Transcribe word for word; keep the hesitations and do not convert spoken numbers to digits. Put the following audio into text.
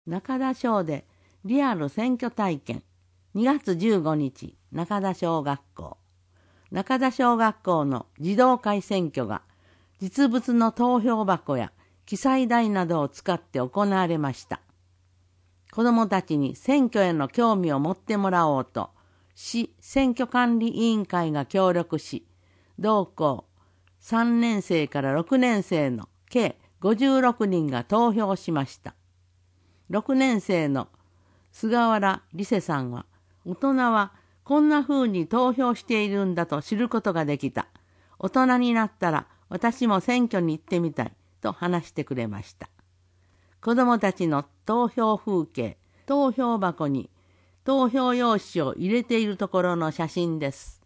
中田小でリアル選挙体験。にがつじゅうごにち、中田小学校。中田小学校の児童会選挙が実物の投票箱や記載台などを使って行われました。子どもたちに選挙への興味を持ってもらおうと、市選挙管理委員会が協力し、同校さんねんせいからろくねんせいの計ごじゅうろくにんが投票しました。ろくねんせいの菅原理瀬さんは、大人はこんな風に投票しているんだと知ることができた。大人になったら私も選挙に行ってみたいと話してくれました。子どもたちの投票風景、投票箱に投票用紙を入れているところの写真です。